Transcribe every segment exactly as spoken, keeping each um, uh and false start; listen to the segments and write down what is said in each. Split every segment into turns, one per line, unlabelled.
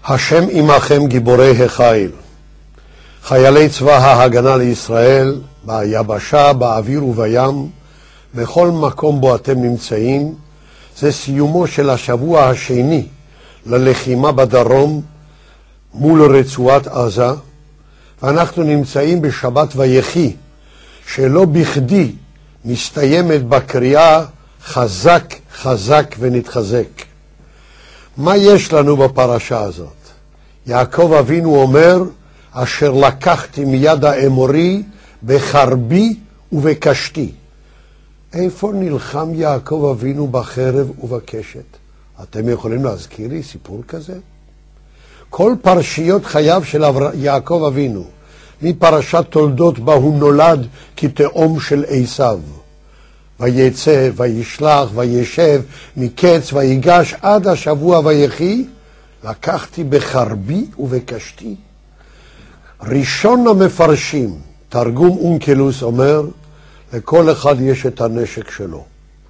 השם עמכם גיבורי החיל, חיילי צבא ההגנה לישראל, ביבשה, באוויר ובים, בכל מקום בו אתם נמצאים. זה סיומו של השבוע השני ללחימה בדרום מול רצועת עזה, ואנחנו נמצאים בשבת ויחי, שלא בכדי מסתיימת בקריאה חזק חזק ונתחזק. מה יש לנו בפרשה הזאת? יעקב אבינו אומר, אשר לקחתי מיד האמורי בחרבי ובקשתי. איפה נלחם יעקב אבינו בחרב ובקשת? אתם יכולים להזכיר לי סיפור כזה? כל פרשיות חייו של יעקב אבינו, מפרשת תולדות בה הוא נולד כתאום של עשיו, ויצא, וישלח, וישב, מקץ, ויגש עד השבוע ויחי, לקחתי בחרבי ובקשתי. ראשון המפרשים, תרגום אונקלוס, אומר, לכל אחד יש את הנשק שלו.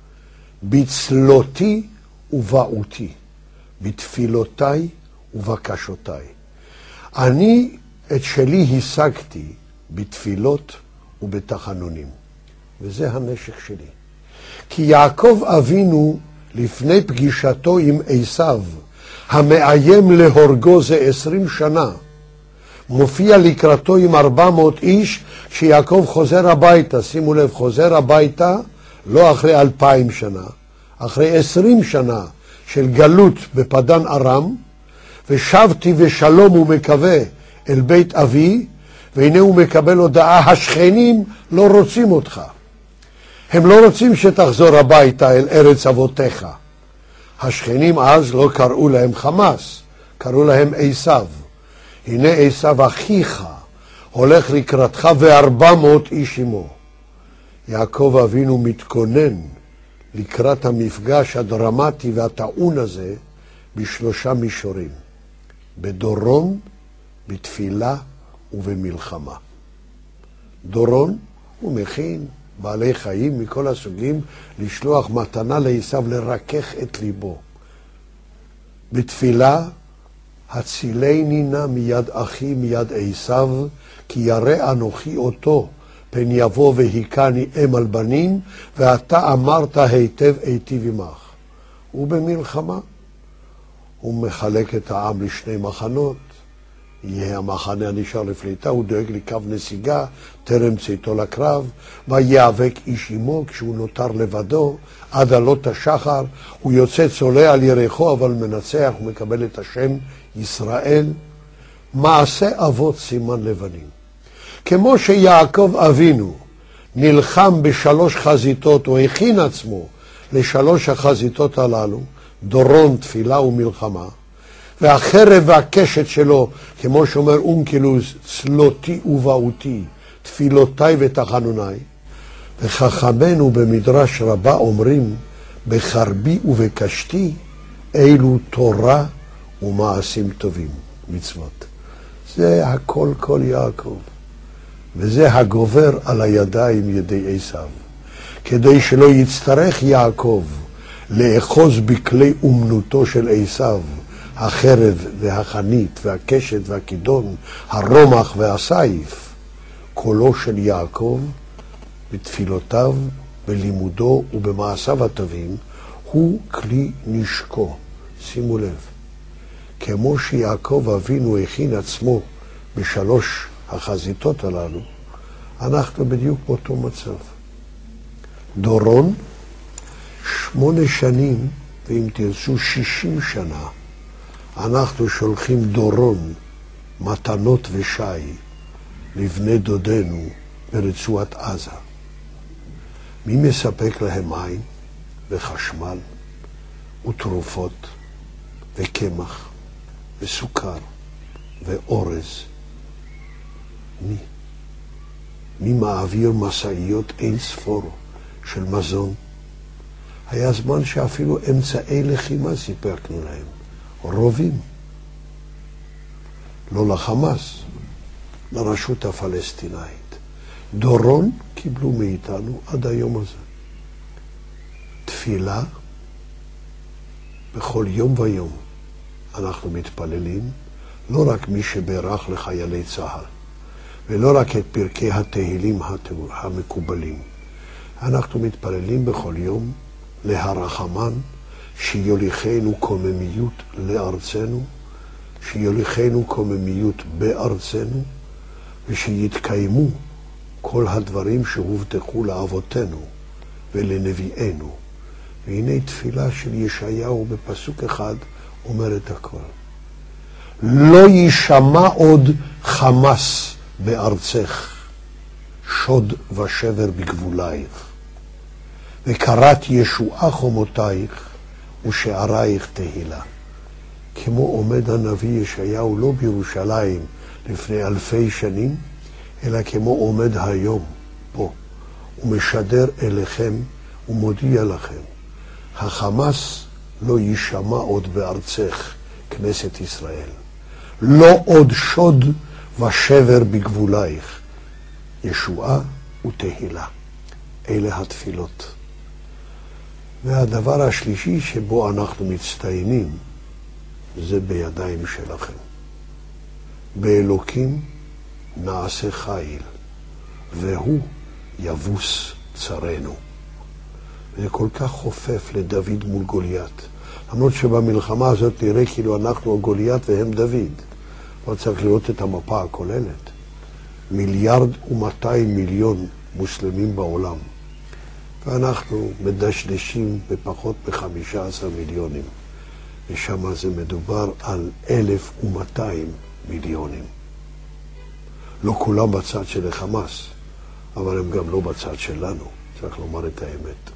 בצלותי ובעותי, בתפילותיי ובקשותיי. אני את שלי השגתי בתפילות ובתחנונים, וזה הנשק שלי. כי יעקב אבינו לפני פגישתו עם עשיו, המאיים להורגו זה עשרים שנה, מופיע לקראתו עם ארבע מאות איש, כשיעקב חוזר הביתה, שימו לב, חוזר הביתה לא אחרי אלפיים שנה, אחרי עשרים שנה של גלות בפדן ארם, ושבתי ושלום הוא מקווה אל בית אבי, והנה הוא מקבל הודעה, השכנים לא רוצים אותך. הם לא רוצים שתחזור הביתה אל ארץ אבותיך. השכנים אז לא קראו להם חמאס, קראו להם עשיו. הנה עשיו אחיך הולך לקראתך וארבע מאות איש עמו. יעקב אבינו מתכונן לקראת המפגש הדרמטי והטעון הזה בשלושה מישורים. בדורון, בתפילה ובמלחמה. דורון הוא מכין בעלי חיים מכל הסוגים לשלוח מתנה לעשיו לרכך את ליבו. בתפילה, הצילני נא מיד אחי מיד עשיו, כי ירא אנוכי אותו, פן יבוא והיכני אם על בנים, ואתה אמרת היטב היטיב עמך. ובמלחמה הוא מחלק את העם לשני מחנות. יהיה המחנה הנשאר לפליטה, הוא דואג לקו נסיגה, טרם צאתו לקרב, ויאבק איש עמו כשהוא נותר לבדו, עד עלות השחר, הוא יוצא צולע על ירחו, אבל מנצח, הוא מקבל את השם ישראל. מעשה אבות סימן לבנים. כמו שיעקב אבינו נלחם בשלוש חזיתות, הוא הכין עצמו לשלוש החזיתות הללו, דורון, תפילה ומלחמה, והחרב והקשת שלו, כמו שאומר אונקלוס, צלותי ובעותי, תפילותיי ותחנוניי. וחכמינו במדרש רבה אומרים, בחרבי ובקשתי, אילו תורה ומעשים טובים, מצוות. זה הכל כל יעקב, וזה הגובר על הידיים ידי עשיו. כדי שלא יצטרך יעקב לאחוז בכלי אומנותו של עשיו, החרב והחנית והקשת והכידון, הרומח והסייף, קולו של יעקב בתפילותיו, בלימודו ובמעשיו הטובים, הוא כלי נשקו. שימו לב, כמו שיעקב אבינו הכין עצמו בשלוש החזיתות הללו, אנחנו בדיוק באותו מצב. דורון, שמונה שנים, ואם תרצו שישים שנה, אנחנו שולחים דורון, מתנות ושי, לבני דודנו ברצועת עזה. מי מספק להם מים וחשמל ותרופות וקמח וסוכר ואורז? מי? מי מעביר מסעיות אין ספור של מזון? היה זמן שאפילו אמצעי לחימה סיפקנו להם. רובים. לא לחמאס, לרשות הפלסטינאית. דורון קיבלו מאיתנו עד היום הזה. תפילה בכל יום ויום אנחנו מתפללים לא רק מי שברך לחיילי צה"ל, ולא רק את פרקי התהילים המקובלים. אנחנו מתפללים בכל יום להרחמן, שיוליכנו קוממיות לארצנו, שיוליכנו קוממיות בארצנו, ושיתקיימו כל הדברים שהובטחו לאבותינו ולנביאינו. והנה תפילה של ישעיהו בפסוק אחד אומרת הכל. לא יישמע עוד חמס בארצך, שוד ושבר בגבולייך, וקראת ישועה חומותייך ושערייך תהילה. כמו עומד הנביא ישעיהו לא בירושלים לפני אלפי שנים, אלא כמו עומד היום פה, ומשדר אליכם ומודיע לכם, החמאס לא יישמע עוד בארצך, כנסת ישראל. לא עוד שוד ושבר בגבולייך, ישועה ותהילה. אלה התפילות. והדבר השלישי שבו אנחנו מצטיינים, זה בידיים שלכם. באלוקים נעשה חיל, והוא יבוס צרינו. וזה כל כך חופף לדוד מול גוליית. למרות שבמלחמה הזאת נראה כאילו אנחנו גוליית והם דוד. אבל צריך לראות את המפה הכוללת. מיליארד ומאתיים מיליון מוסלמים בעולם. ואנחנו מדשדשים בפחות מחמישה עשר מיליונים. ושם זה מדובר על אלף ומאתיים מיליונים. לא כולם בצד של החמאס, אבל הם גם לא בצד שלנו, צריך לומר את האמת.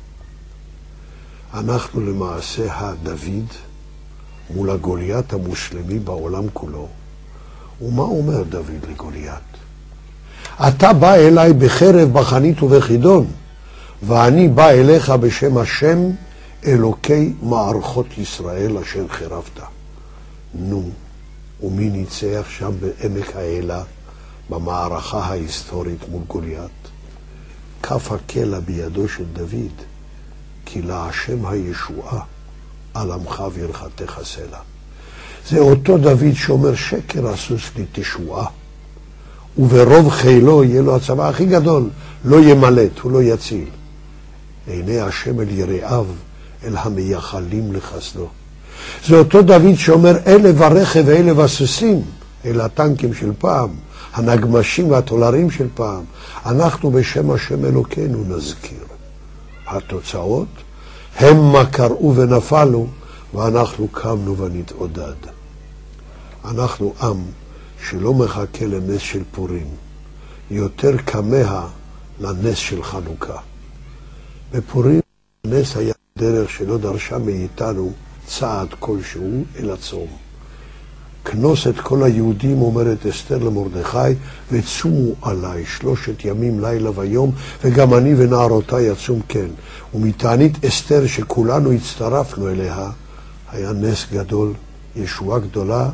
אנחנו למעשה הדוד מול הגוליית המוסלמי בעולם כולו. ומה אומר דוד לגוליית? אתה בא אליי בחרב, בחנית ובחידון, ואני בא אליך בשם השם אלוקי מערכות ישראל אשר חרבת. נו, ומי ניצח שם בעמק האלה במערכה ההיסטורית מול גוליית? כף הקלע בידו של דוד, כי להשם הישועה על עמך וירכתך סלע. זה אותו דוד שאומר שקר הסוס לי תשועה, וברוב חילו יהיה לו הצבא הכי גדול, לא ימלט, הוא לא יציל. עיני השם אל יראיו, אל המייחלים לחסדו. זה אותו דוד שאומר אלה ברכב ואלה בסוסים, אלה הטנקים של פעם, הנגמשים והטולרים של פעם. אנחנו בשם השם אלוקינו נזכיר. התוצאות הם מה קראו ונפלו, ואנחנו קמנו ונתעודד. אנחנו עם שלא מחכה לנס של פורים, יותר כמה לנס של חנוכה. בפורים הנס היה דרך שלא דרשה מאיתנו צעד כלשהו אל הצום. כנוס את כל היהודים, אומרת אסתר למרדכי, וצומו עליי שלושת ימים לילה ויום, וגם אני ונערותיי יצום כן. ומתענית אסתר שכולנו הצטרפנו אליה, היה נס גדול, ישועה גדולה,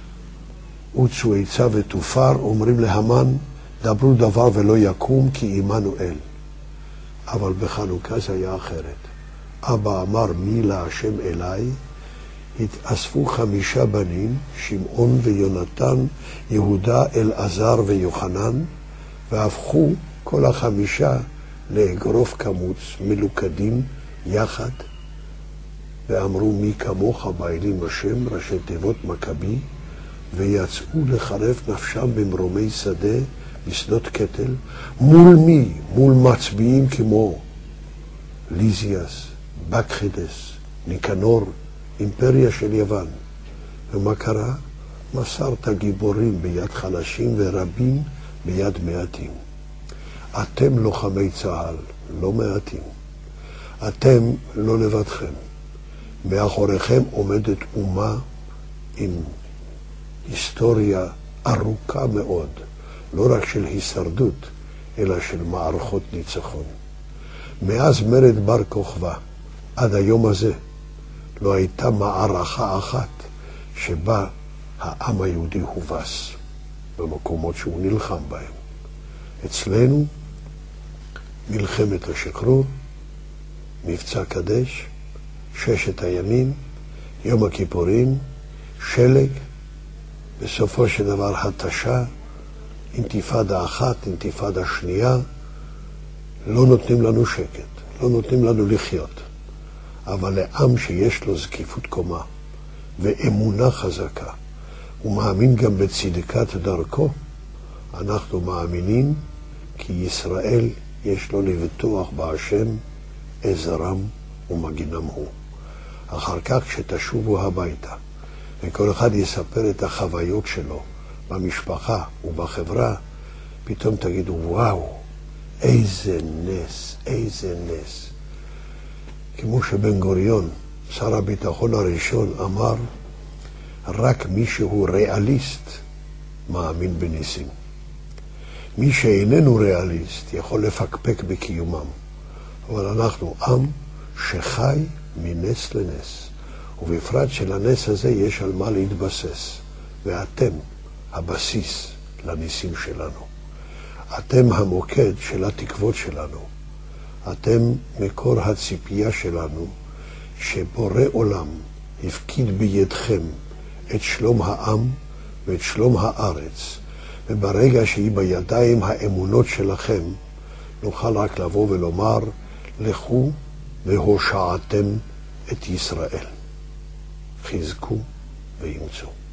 עוצו עצה ותופר, אומרים להמן, דברו דבר ולא יקום כי עמנו אל. אבל בחנוכה זה היה אחרת. אבא אמר מי להשם אליי, התאספו חמישה בנים, שמעון ויונתן, יהודה, אלעזר ויוחנן, והפכו כל החמישה לאגרוף קמוץ, מלוכדים יחד, ואמרו מי כמוך באלים השם, ראשי תיבות מכבי, ויצאו לחרף נפשם במרומי שדה, בשדות קטל, מול מי? מול מצביעים כמו ליזיאס, בקחידס, ניקנור, אימפריה של יוון. ומה קרה? מסרת גיבורים ביד חלשים ורבים ביד מעטים. אתם לוחמי צה"ל, לא מעטים. אתם לא לבדכם. מאחוריכם עומדת אומה עם היסטוריה ארוכה מאוד, לא רק של הישרדות, אלא של מערכות ניצחון. מאז מרד בר כוכבא עד היום הזה לא הייתה מערכה אחת שבה העם היהודי הובס במקומות שהוא נלחם בהם. אצלנו מלחמת השחרור, מבצע קדש, ששת הימים, יום הכיפורים, שלג, בסופו של דבר התשה, אינתיפאדה אחת, אינתיפאדה שנייה, לא נותנים לנו שקט, לא נותנים לנו לחיות. אבל לעם שיש לו זקיפות קומה ואמונה חזקה, הוא מאמין גם בצדקת דרכו, אנחנו מאמינים כי ישראל יש לו לבטוח בהשם עזרם ומגינם הוא. אחר כך כשתשובו הביתה וכל אחד יספר את החוויות שלו במשפחה ובחברה, פתאום תגידו וואו, איזה נס, איזה נס. כמו שבן גוריון, שר הביטחון הראשון, אמר, רק מי שהוא ריאליסט מאמין בניסים. מי שאיננו ריאליסט יכול לפקפק בקיומם. אבל אנחנו עם שחי מנס לנס, ובפרט שלנס הזה יש על מה להתבסס. ואתם הבסיס לניסים שלנו. אתם המוקד של התקוות שלנו. אתם מקור הציפייה שלנו, שבורא עולם הפקיד בידכם את שלום העם ואת שלום הארץ, וברגע שהיא בידיים האמונות שלכם, נוכל רק לבוא ולומר, לכו והושעתם את ישראל. חזקו וימצאו.